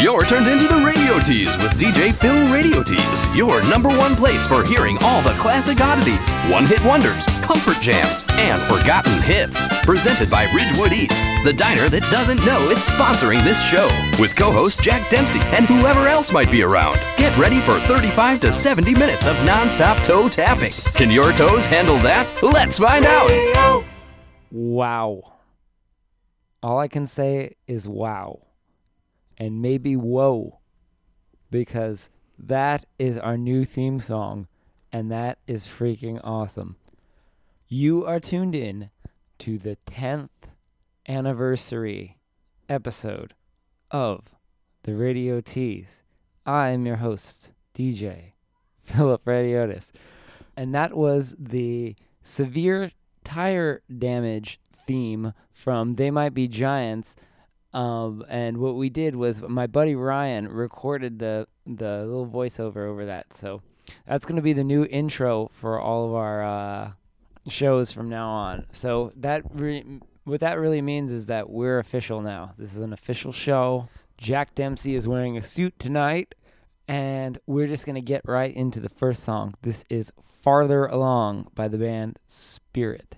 You're turned into the Radio Tease with DJ Phil Radio Tease, your number one place for hearing all the classic oddities, one-hit wonders, comfort jams, and forgotten hits. Presented by Ridgewood Eats, the diner that doesn't know it's sponsoring this show, with co-host Jack Dempsey and whoever else might be around. Get ready for 35 to 70 minutes of non-stop toe tapping. Can your toes handle that? Let's find out. Wow. All I can say is wow. And maybe whoa. Because that is our new theme song. And that is freaking awesome. You are tuned in to the 10th anniversary episode of the Radio Tease. I am your host, DJ Philip Radiotis. And that was the severe tire damage theme from They Might Be Giants. And what we did was my buddy Ryan recorded the little voiceover over that. So that's going to be the new intro for all of our shows from now on. So what that really means is that we're official now. This is an official show. Jack Dempsey is wearing a suit tonight, and we're just going to get right into the first song. This is Farther Along by the band Spirit.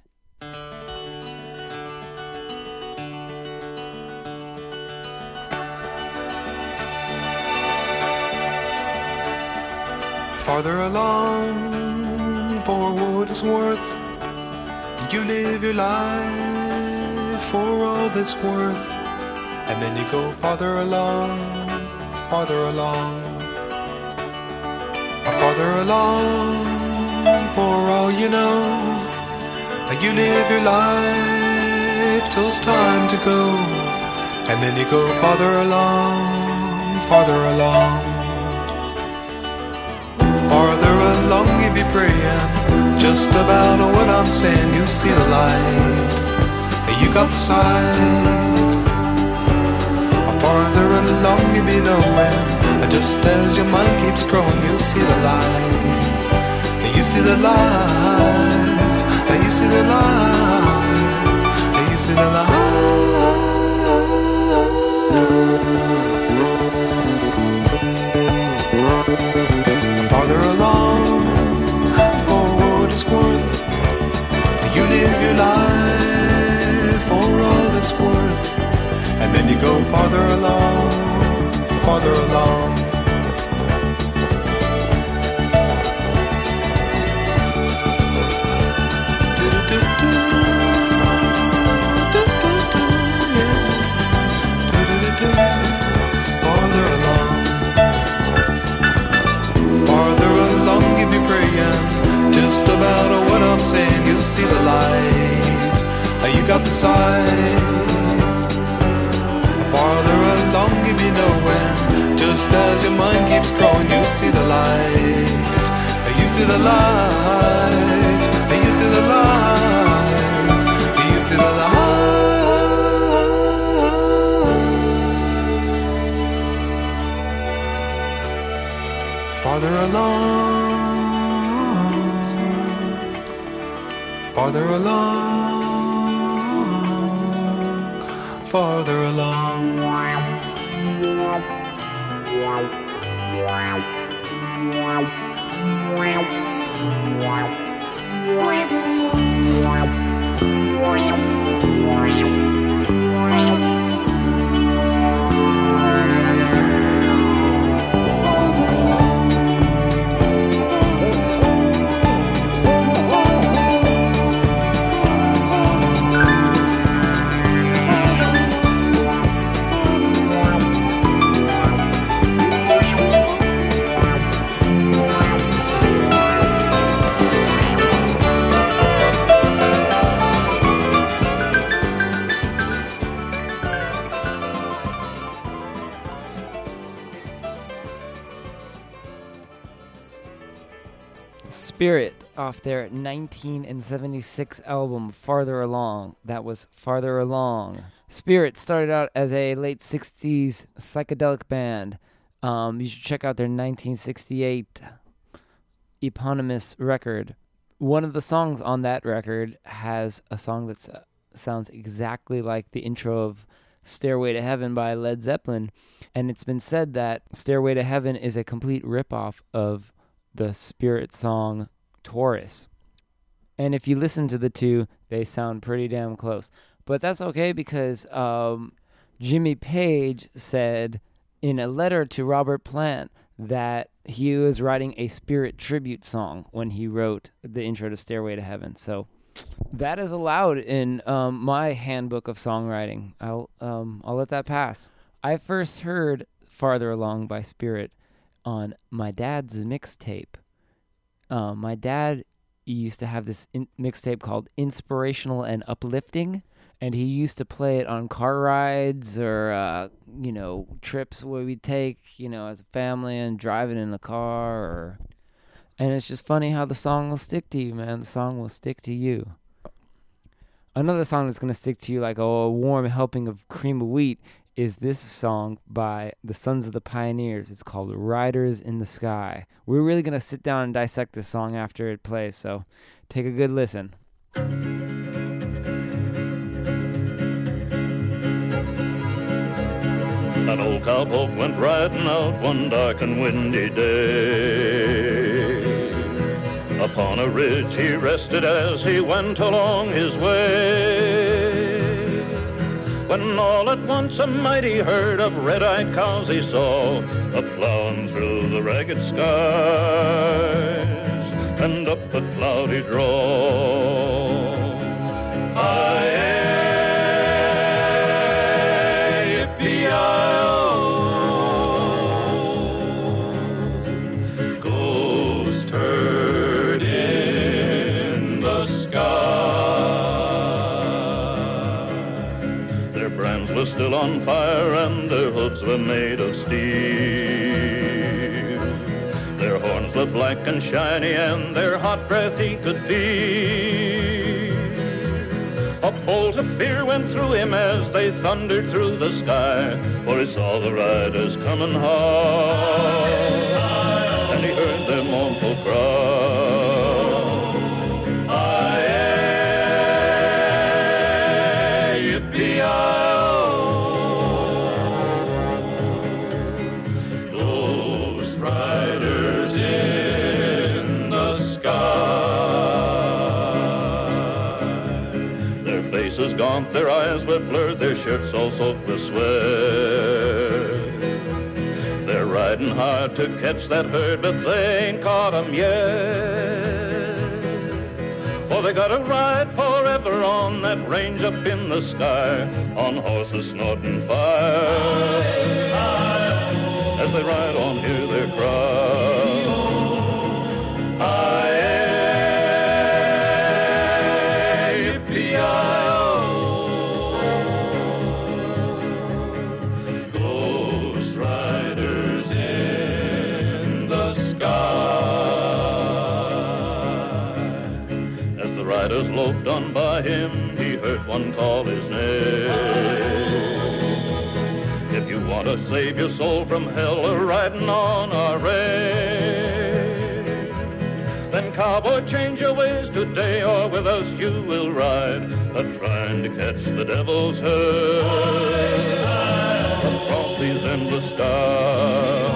Farther along, for what it's worth, you live your life for all that's worth, and then you go farther along, farther along, for all you know, you live your life till it's time to go, and then you go farther along, farther along you be praying, just about what I'm saying, you see the light, you got the sight. Farther along you be knowing, just as your mind keeps growing, you see the light, you see the light, you see the light, you see the light. Farther along, for what it's worth, you live your life for all it's worth, and then you go farther along, farther along. Just about what I'm saying, you see the light, you got the sight. Farther along you be knowing, just as your mind keeps growing, you see the light, you see the light, you see the light, you see the light. Farther along, farther along, farther along. Spirit off their 1976 album Farther Along. That was Farther Along. Spirit started out as a late 60s psychedelic band. You should check out their 1968 eponymous record. One of the songs on that record has a song that sounds exactly like the intro of Stairway to Heaven by Led Zeppelin. And it's been said that Stairway to Heaven is a complete ripoff of the Spirit song Taurus. And if you listen to the two, they sound pretty damn close. But that's okay because Jimmy Page said in a letter to Robert Plant that he was writing a Spirit tribute song when he wrote the intro to Stairway to Heaven. So that is allowed in my handbook of songwriting. I'll let that pass. I first heard Farther Along by Spirit on my dad's mixtape. My dad used to have this mixtape called Inspirational and Uplifting, and he used to play it on car rides or, trips where we take, as a family and driving in the car. And it's just funny how the song will stick to you, man. The song will stick to you. Another song that's going to stick to you like a warm helping of cream of wheat is this song by the Sons of the Pioneers. It's called Riders in the Sky. We're really going to sit down and dissect this song after it plays, so take a good listen. An old cowpoke went riding out one dark and windy day. Upon a ridge he rested as he went along his way. When all at once a mighty herd of red-eyed cows he saw, a-plowing through the ragged skies and up a cloudy draw. Still on fire and their hooves were made of steel. Their horns were black and shiny and their hot breath he could feel. A bolt of fear went through him as they thundered through the sky, for he saw the riders coming hard, and he heard their mournful cry. Gaunt, their eyes were blurred, their shirts all soaked with sweat. They're riding hard to catch that herd, but they ain't caught 'em yet. For they gotta ride forever on that range up in the sky, on horses snorting fire. As they ride on, hear their cry. Loped on by him, he heard one call his name. If you want to save your soul from hell, riding on our range, then cowboy, change your ways today, or with us you will ride, a-trying to catch the devil's herd across these endless skies.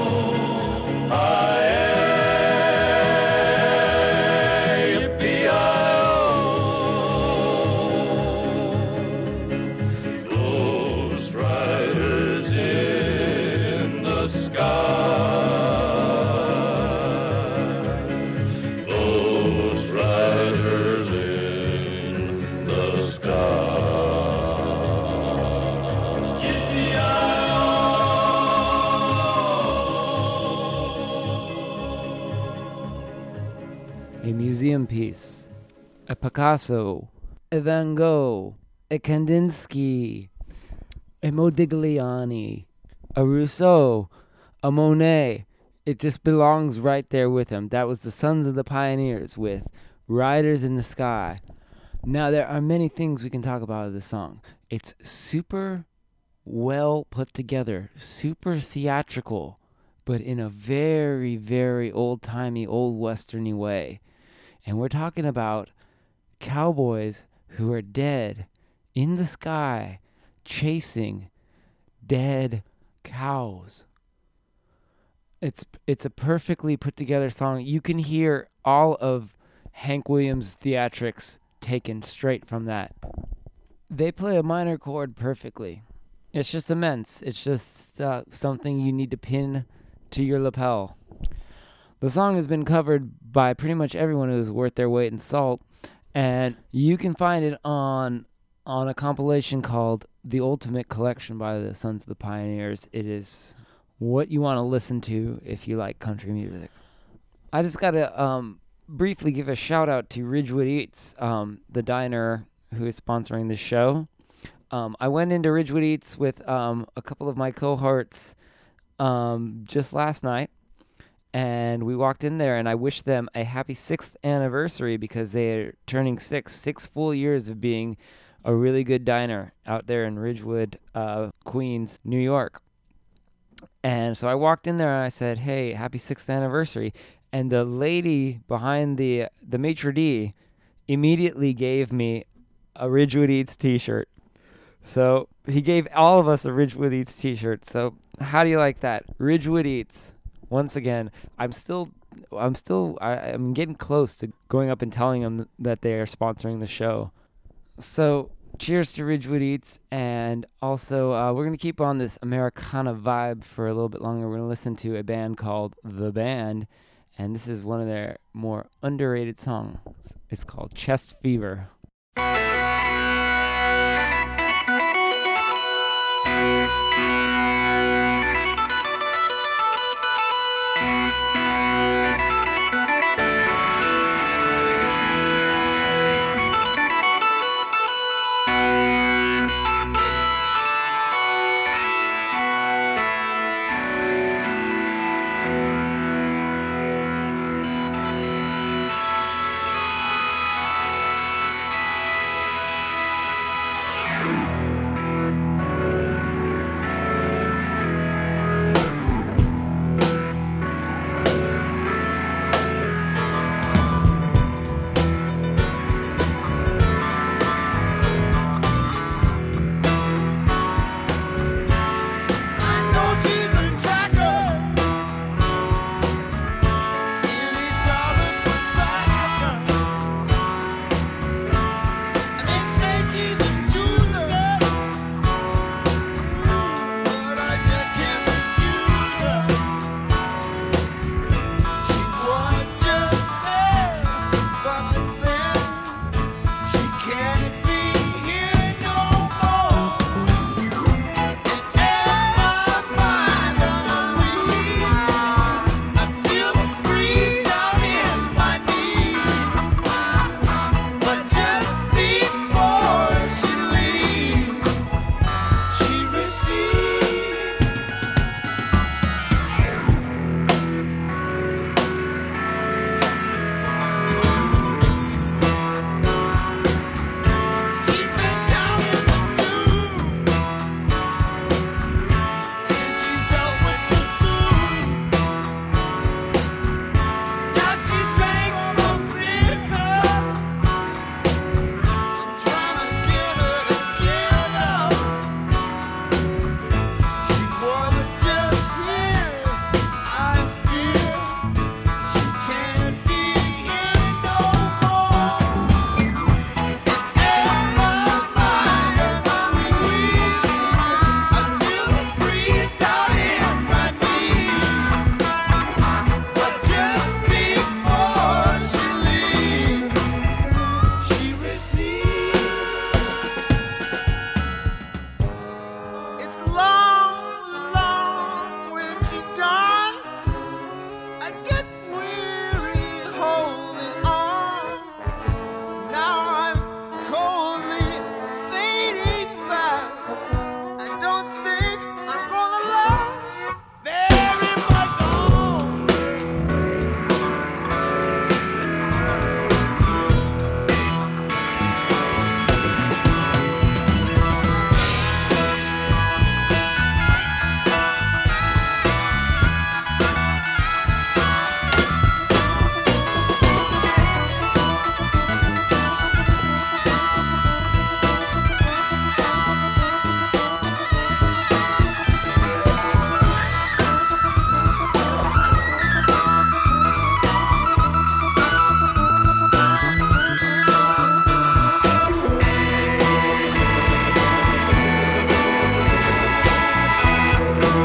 Museum piece, a Picasso, a Van Gogh, a Kandinsky, a Modigliani, a Rousseau, a Monet. It just belongs right there with him. That was the Sons of the Pioneers with Riders in the Sky. Now, there are many things we can talk about of this song. It's super well put together, super theatrical, but in a very, very old-timey, old westerny way. And we're talking about cowboys who are dead in the sky, chasing dead cows. It's a perfectly put together song. You can hear all of Hank Williams' theatrics taken straight from that. They play a minor chord perfectly. It's just immense. It's just something you need to pin to your lapel. The song has been covered by pretty much everyone who's worth their weight in salt, and you can find it on a compilation called The Ultimate Collection by the Sons of the Pioneers. It is what you want to listen to if you like country music. I just got to briefly give a shout out to Ridgewood Eats, the diner who is sponsoring the show. I went into Ridgewood Eats with a couple of my cohorts just last night, and we walked in there, and I wished them a happy 6th anniversary because they're turning 6 full years of being a really good diner out there in Ridgewood, Queens, New York. And so I walked in there and I said, hey, happy 6th anniversary. And the lady behind the maitre d' immediately gave me a Ridgewood Eats t-shirt. So he gave all of us a Ridgewood Eats t-shirt. So how do you like that? Ridgewood Eats. Once again, I'm getting close to going up and telling them that they are sponsoring the show. So cheers to Ridgewood Eats, and also we're going to keep on this Americana vibe for a little bit longer. We're going to listen to a band called The Band, and this is one of their more underrated songs. It's called Chest Fever.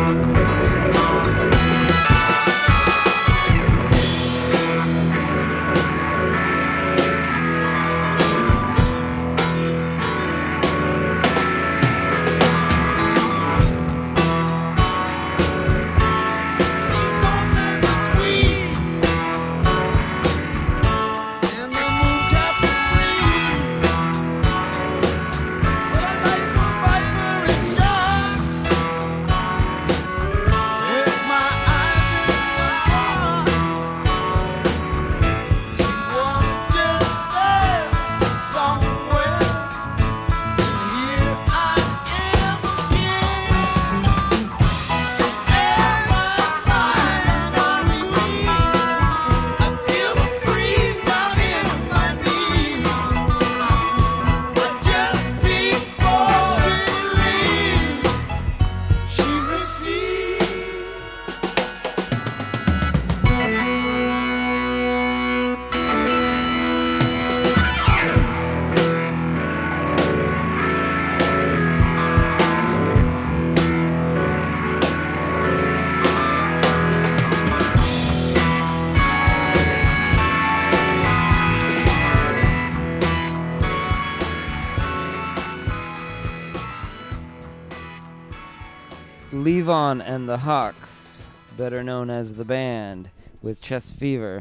Levon and the Hawks, better known as the band, with Chest Fever.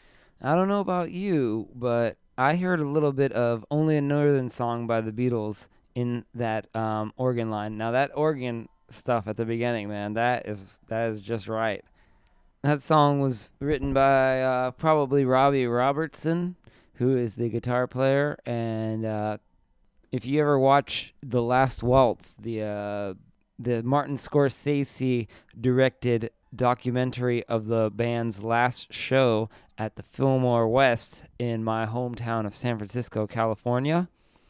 I don't know about you, but I heard a little bit of Only a Northern Song by the Beatles in that organ line. Now that organ stuff at the beginning, man, that is just right. That song was written by probably Robbie Robertson, who is the guitar player, and if you ever watch The Last Waltz, the Martin Scorsese directed documentary of the band's last show at the Fillmore West in my hometown of San Francisco, California,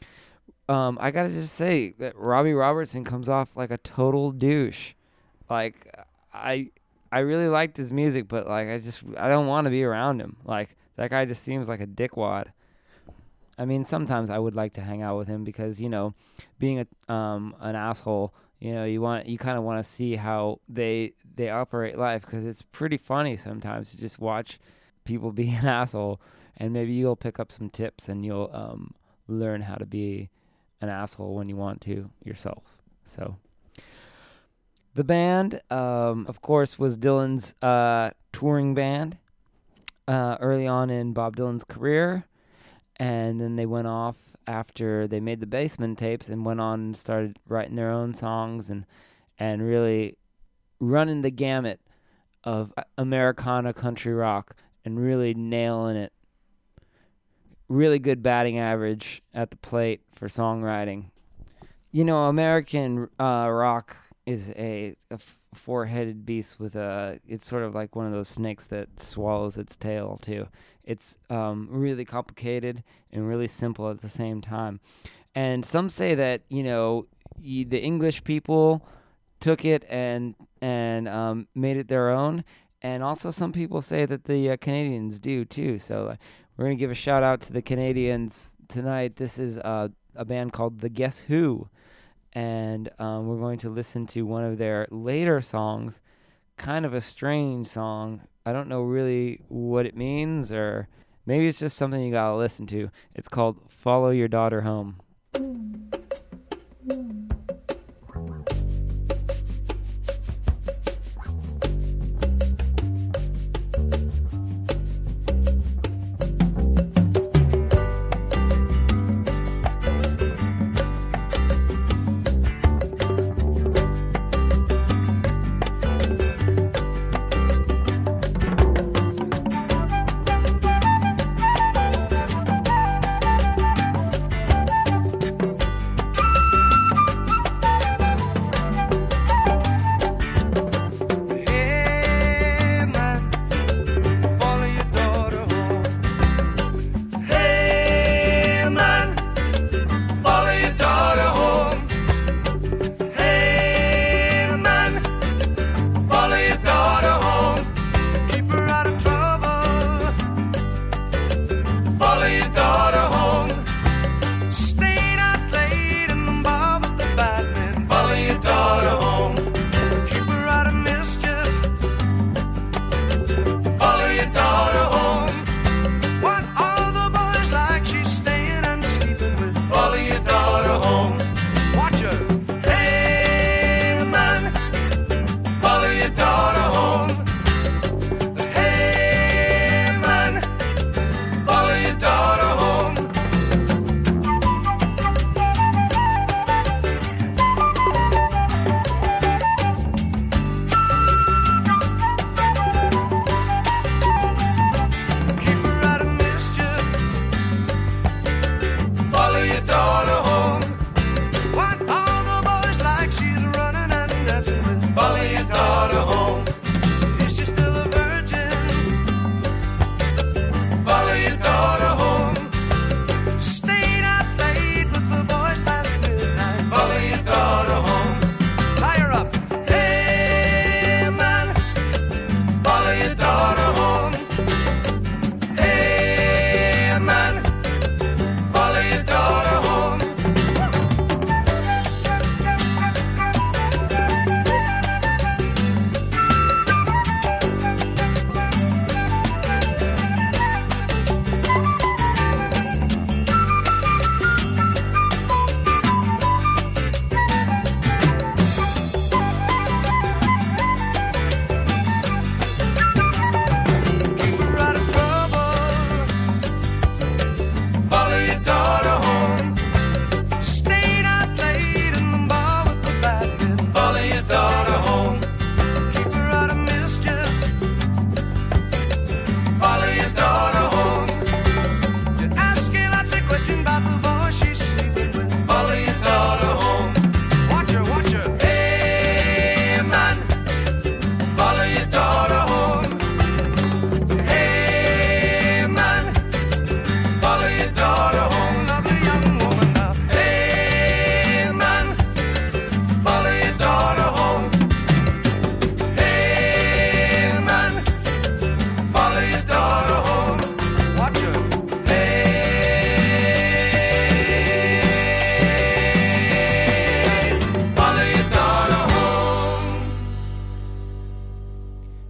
I gotta just say that Robbie Robertson comes off like a total douche. Like, I really liked his music, but like I don't want to be around him. Like, that guy just seems like a dickwad. I mean, sometimes I would like to hang out with him because, you know, being an asshole, you know, you kind of want to see how they operate life, because it's pretty funny sometimes to just watch people be an asshole, and maybe you'll pick up some tips and you'll learn how to be an asshole when you want to yourself. So the band, of course, was Dylan's touring band early on in Bob Dylan's career, and then they went off after they made the Basement Tapes and went on and started writing their own songs and really running the gamut of Americana country rock and really nailing it. Really good batting average at the plate for songwriting. You know, American rock is a four-headed beast with it's sort of like one of those snakes that swallows its tail too. It's really complicated and really simple at the same time. And some say that, you know, the English people took it and made it their own. And also some people say that the Canadians do too. So we're going to give a shout out to the Canadians tonight. This is a band called The Guess Who. And we're going to listen to one of their later songs, kind of a strange song. I don't know really what it means, or maybe it's just something you gotta listen to. It's called Follow Your Daughter Home.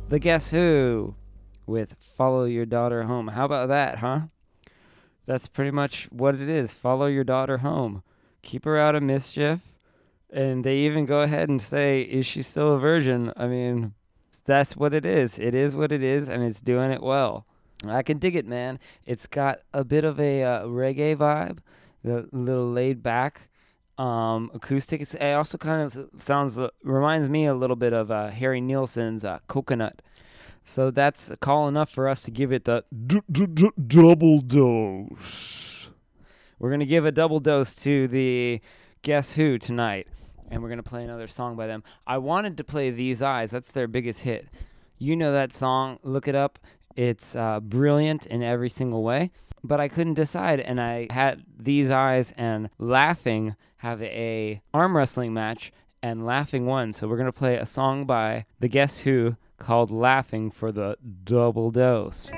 The Guess Who with Follow Your Daughter Home. How about that, huh? That's pretty much what it is. Follow your daughter home. Keep her out of mischief. And they even go ahead and say, is she still a virgin? I mean, that's what it is. It is what it is, and it's doing it well. I can dig it, man. It's got a bit of a reggae vibe, the little laid back acoustic. It also kind of reminds me a little bit of Harry Nilsson's Coconut. So that's call enough for us to give it the double dose. We're going to give a double dose to the Guess Who tonight, and we're going to play another song by them. I wanted to play These Eyes. That's their biggest hit. You know that song. Look it up. It's brilliant in every single way, but I couldn't decide, and I had These Eyes and Laughing have a arm wrestling match, and Laughing won. So we're going to play a song by the Guess Who called Laughing for the double dose.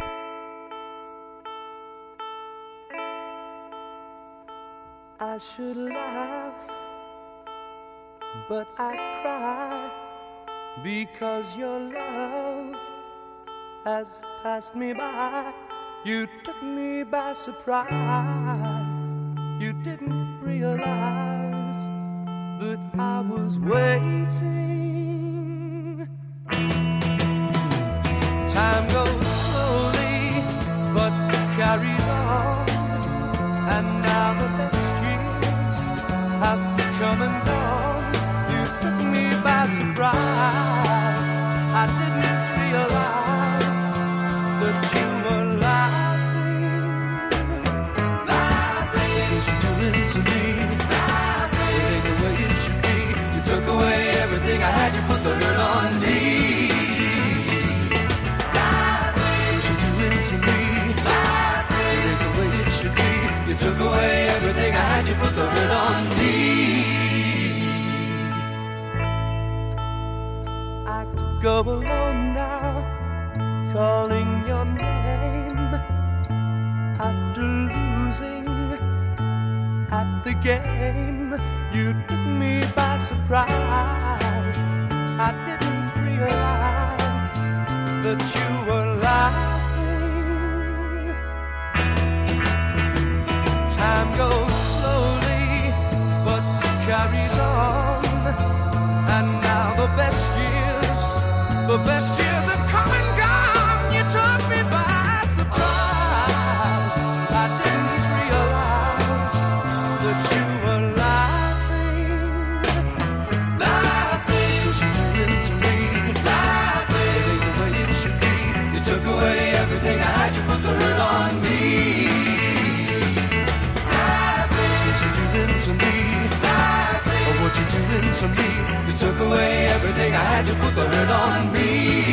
I should laugh, but I cry, because your love has passed me by. You took me by surprise. You didn't realize that I was waiting. Time goes slowly, but carries on, and now the best years have come and gone. You took me by surprise. I didn't realize that you were laughing, laughing. Because you're doing to me, laughing. It ain't the way it should be. You took away everything I had. You put the hurt on me, laughing. Because you're doing to me, laughing. It ain't the way it should be. You took away everything I had. You put the hurt on me. I go alone now, calling your name, after losing at the game. You took me by surprise. I didn't realize that you were laughing. Time goes slowly, but carries on, and now the best years have come and gone. You took me by surprise. I didn't realize that you were laughing, laughing. Because you did it to me, laughing. It ain't the way it should be. You took away everything I had. You put the hurt on me, laughing. Because you did it to me, laughing. Oh, what you doing to me? You took away everything I had. You put the hurt on me.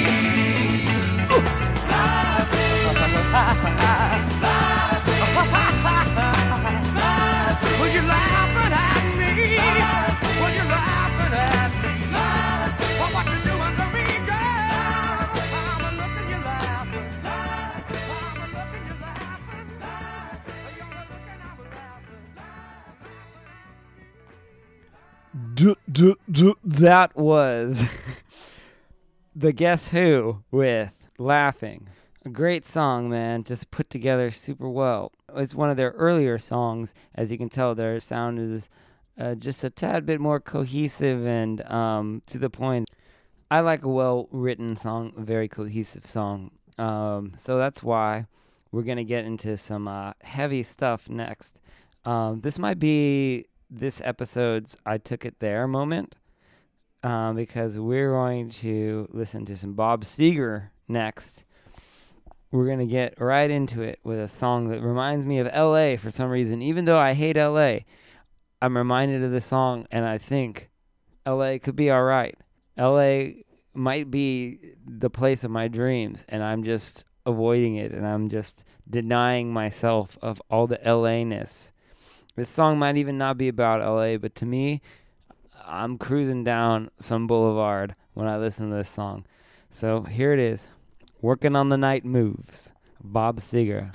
Well, you're laughing at me. Well, you're laughing at me. Well, what you doing to me, girl? I'm a looking, you're laughing. I'm a looking, you're laughing. You're a looking, I'm laughing. That was the Guess Who with Laughing. A great song, man. Just put together super well. It's one of their earlier songs. As you can tell, their sound is just a tad bit more cohesive and to the point. I like a well-written song, a very cohesive song. So that's why we're going to get into some heavy stuff next. This might be this episode's I Took It There moment, because we're going to listen to some Bob Seger next. We're going to get right into it with a song that reminds me of L.A. for some reason. Even though I hate L.A., I'm reminded of this song, and I think L.A. could be all right. L.A. might be the place of my dreams, and I'm just avoiding it, and I'm just denying myself of all the L.A.-ness. This song might even not be about L.A., but to me, I'm cruising down some boulevard when I listen to this song. So here it is. Working on the Night Moves, Bob Seger.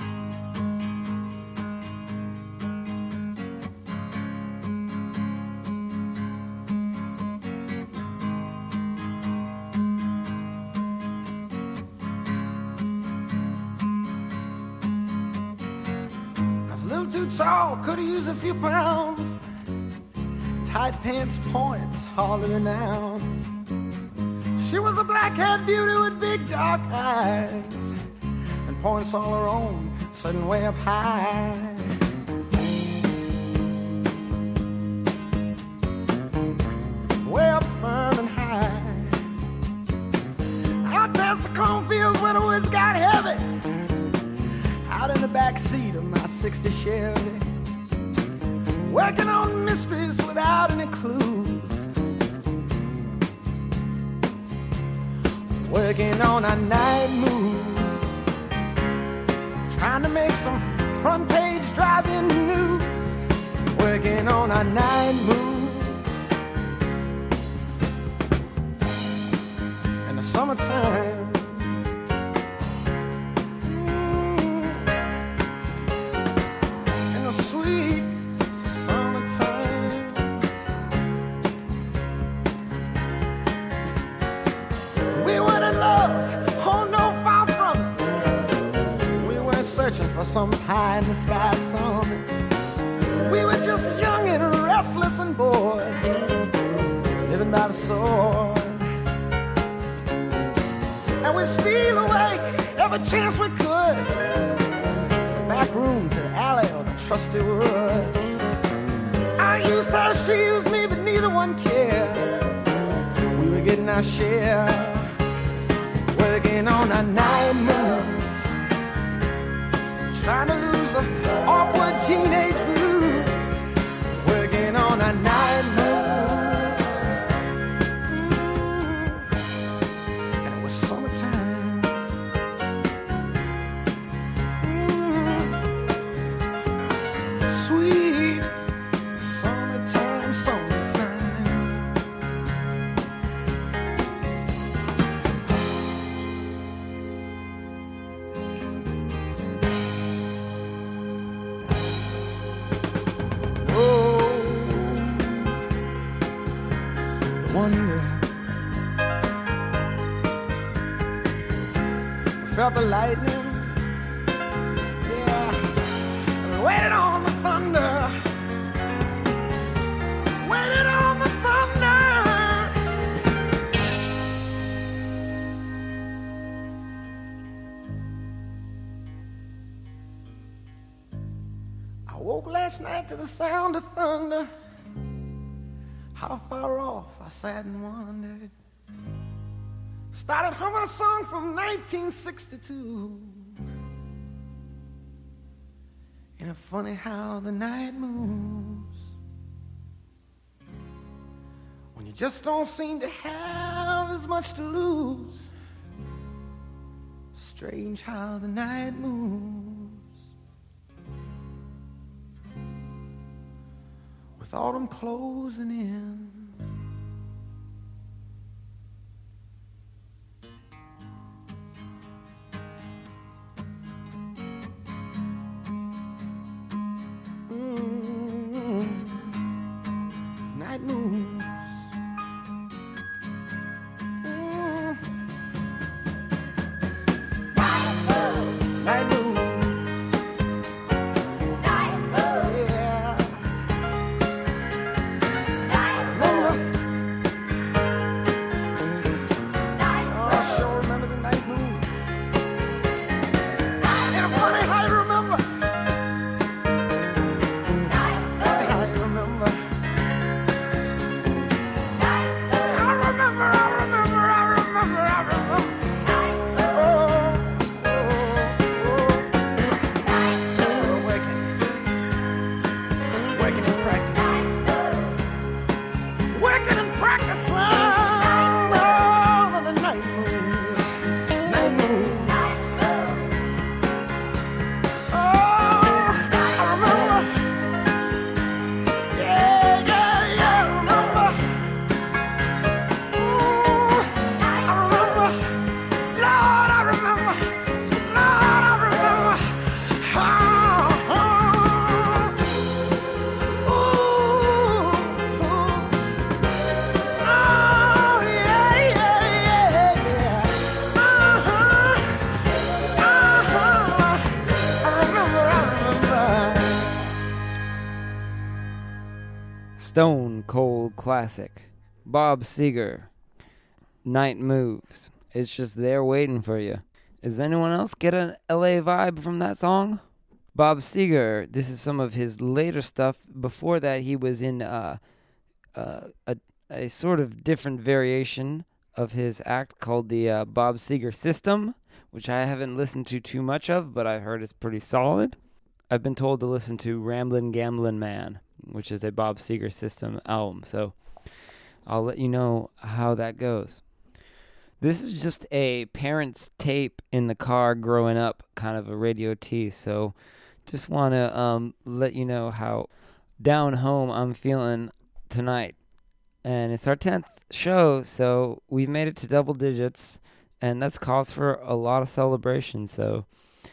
too tall, could've used a few pounds. Tight pants points, all renowned. She was a black-haired beauty with big dark eyes, and points all her own, sitting way up high. Way up firm and high. Out past the cornfields where the woods got heavy. Out in the back seat of my 60 Chevy. Working on mysteries without any clues. Working on our night moves. Trying to make some front page driving news. Working on our night moves. In the summertime. In the sweet summertime. We weren't in love, oh no, far from it. We weren't searching for some pie in the sky summit. We were just young and restless and bored, living by the sword. And we'd steal away every chance we could, to the back room, to the alley, or the trusty woods. I used her, she used me, but neither one cared. We were getting our share, working on our night moves, trying to lose the awkward teenage blues, working on our night moves. And it was summertime. Sweet summertime, summertime. Oh, the wonder. We felt the lightning. Yeah. And we waited on the thunder. Waited on the thunder. I woke last night to the sound of thunder. How far off I sat and wondered. Started humming a song from 1962. Ain't it funny how the night moves, when you just don't seem to have as much to lose. Strange how the night moves, with autumn closing in. Night moves. Night moves. Night moves. Yeah. Night moves. stone cold classic. Bob Seger, Night Moves. It's just there waiting for you. Does anyone else get an LA vibe from that song? Bob Seger, this is some of his later stuff. Before that, he was in a sort of different variation of his act called the Bob Seger System, which I haven't listened to too much of, but I've heard it's pretty solid. I've been told to listen to Ramblin' Gamblin' Man, which is a Bob Seger System album, so I'll let you know how that goes. This is just a parent's tape in the car growing up, kind of a radio tease, so just want to let you know how down home I'm feeling tonight. And it's our 10th show, so we've made it to double digits, and that's cause for a lot of celebration. So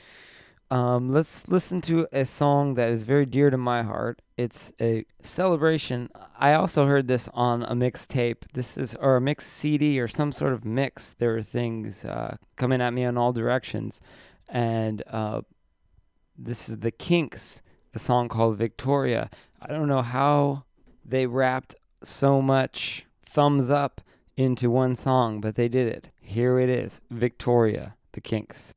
let's listen to a song that is very dear to my heart. It's a celebration. I also heard this on a mixtape. Or a mix CD or some sort of mix. There were things coming at me in all directions. And this is the Kinks, a song called Victoria. I don't know how they wrapped so much thumbs up into one song, but they did it. Here it is, Victoria, the Kinks.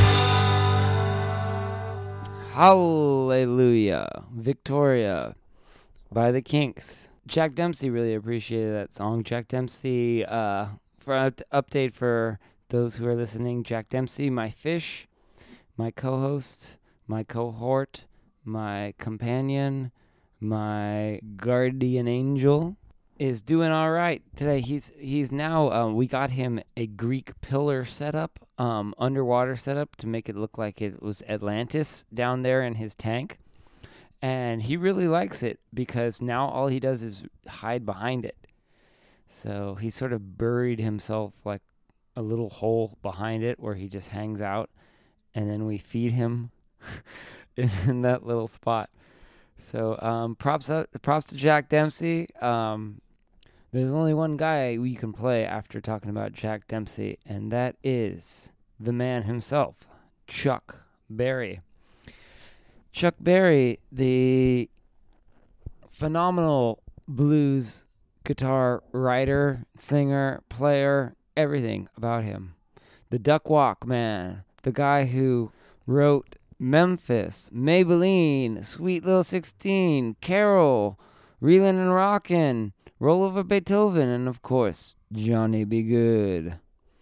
Hallelujah. Victoria. by the Kinks. Jack Dempsey really appreciated that song. Jack Dempsey, for an update for those who are listening, Jack Dempsey, my fish, my co-host, my cohort, my companion, my guardian angel, is doing all right today. He's now, we got him a Greek pillar setup, underwater setup, to make it look like it was Atlantis down there in his tank. And he really likes it because now all he does is hide behind it. So he sort of buried himself like a little hole behind it where he just hangs out, and then we feed him in that little spot. So props to Jack Dempsey. There's only one guy we can play after talking about Jack Dempsey, and that is the man himself, Chuck Berry. Chuck Berry, the phenomenal blues guitar writer, singer, player, everything about him. The Duck Walk Man, the guy who wrote Memphis, Maybelline, Sweet Little 16, Carol, Reelin' and Rockin', Roll Over Beethoven, and of course, Johnny B. Good.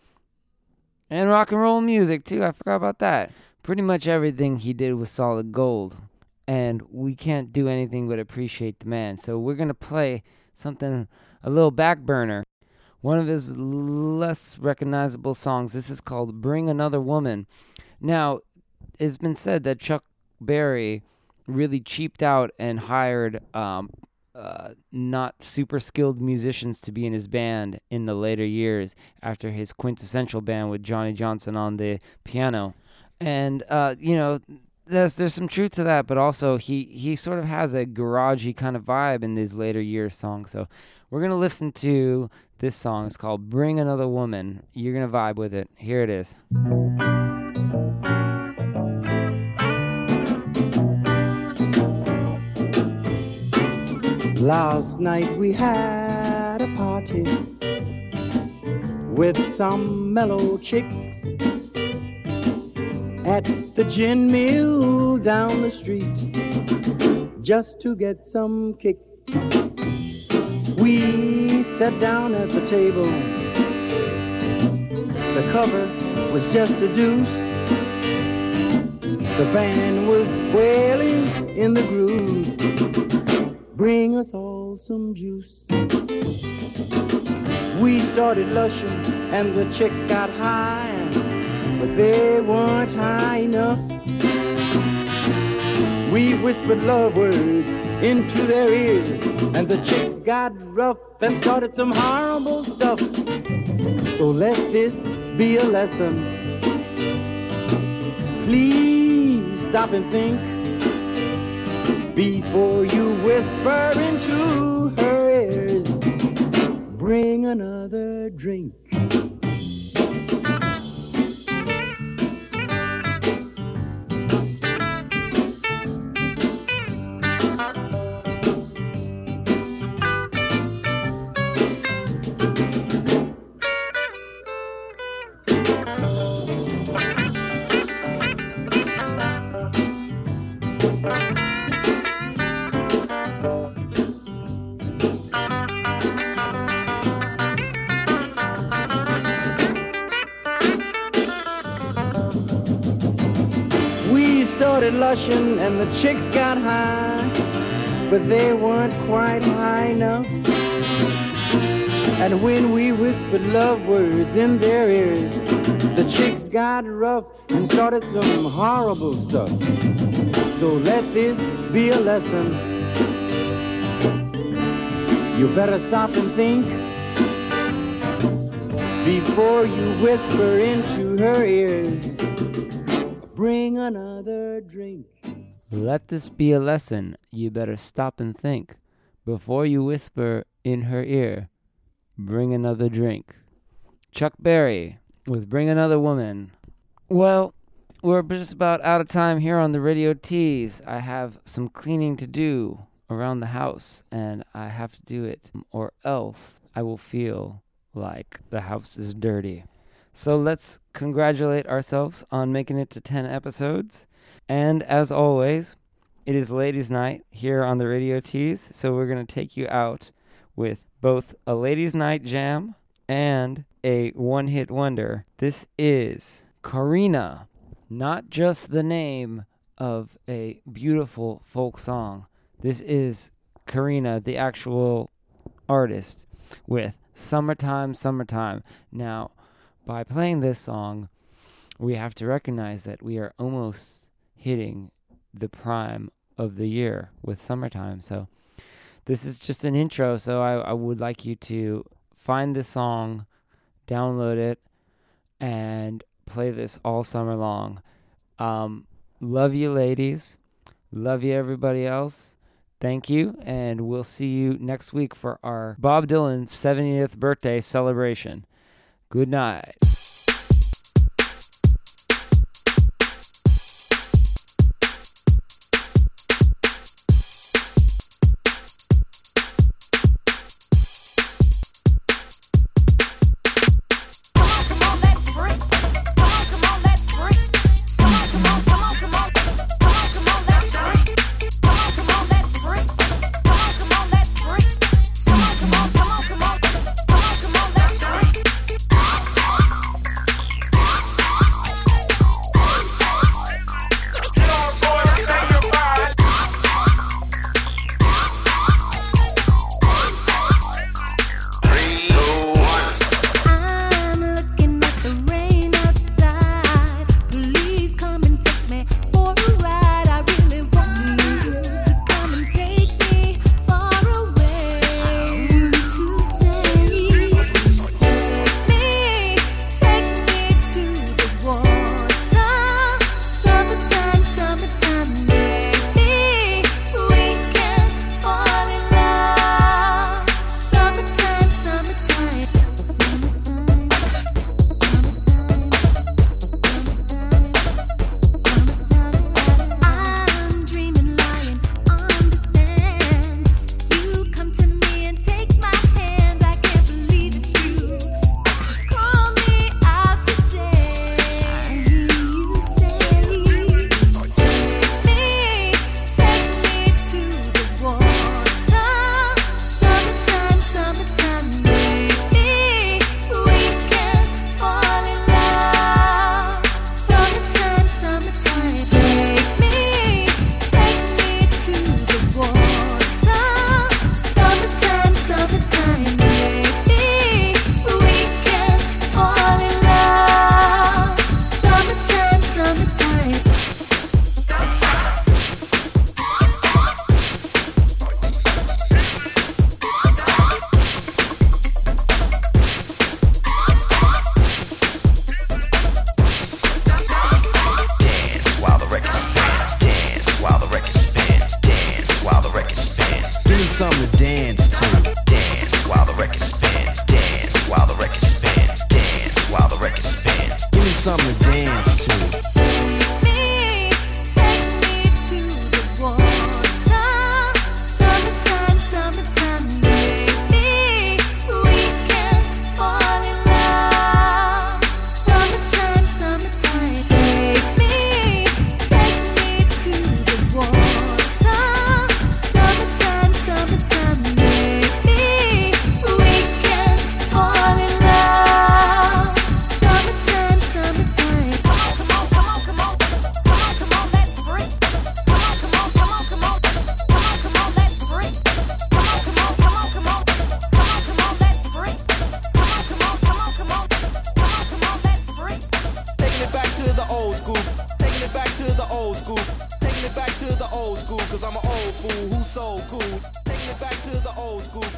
And rock and roll music too, I forgot about that. Pretty much everything he did was solid gold. And we can't do anything but appreciate the man. So we're going to play something, a little back burner. One of his less recognizable songs. This is called Bring Another Woman. Now, it's been said that Chuck Berry really cheaped out and hired not super skilled musicians to be in his band in the later years after his quintessential band with Johnny Johnson on the piano. And, there's some truth to that, but also he sort of has a garagey kind of vibe in these later years songs. So we're going to listen to this song. It's called Bring Another Woman. You're going to vibe with it. Here it is. Last night we had a party with some mellow chicks at the gin mill down the street just to get some kicks. We sat down at the table. The cover was just a deuce. The band was wailing in the groove. Bring us all some juice. We started lushing and the chicks got high, but they weren't high enough. We whispered love words into their ears, and the chicks got rough and started some horrible stuff. So let this be a lesson. Please stop and think before you whisper into her ears. Bring another drink. Lushing and the chicks got high, but they weren't quite high enough. And when we whispered love words in their ears, the chicks got rough and started some horrible stuff. So let this be a lesson. You better stop and think before you whisper into her ears. Bring another drink. Let this be a lesson. You better stop and think before you whisper in her ear. Bring another drink. Chuck Berry with Bring Another Woman. Well, we're just about out of time here on the Radio Tees. I have some cleaning to do around the house, and I have to do it, or else I will feel like the house is dirty. So let's congratulate ourselves on making it to 10 episodes. And as always, It is ladies' night here on the Radio Tees, so we're going to take you out with both a ladies' night jam and a one-hit wonder. This is Karina, not just the name of a beautiful folk song. This is Karina, the actual artist, with Summertime, Summertime. Now, by playing this song, we have to recognize that we are almost hitting the prime of the year with summertime. So this is just an intro, so I would like you to find this song, download it, and play this all summer long. Love you, ladies. Love you, everybody else. Thank you, and we'll see you next week for our Bob Dylan 70th birthday celebration. Good night. Cause I'm an old fool who's so cool. Taking it back to the old school.